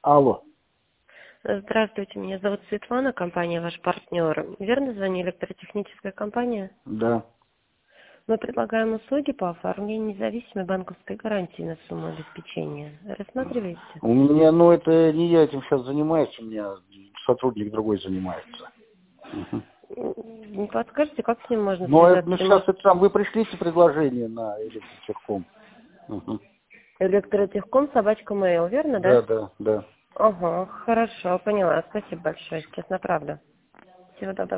Алло. Здравствуйте, меня зовут Светлана, компания «Ваш партнер». Верно звоню, электротехническая компания? Да. Мы предлагаем услуги по оформлению независимой банковской гарантии на сумму обеспечения. Рассматриваете? У меня, ну это не я этим сейчас занимаюсь, у меня сотрудник другой занимается. Мгм. Не подскажете, как с ним можно Ну, связаться? Или сейчас может, это сам, вы пришлите предложение на электротехком. Мгм. электротехком @mail, верно, да? Да, да, да. Ага, хорошо, поняла. Спасибо большое, честно, правда. Всего доброго.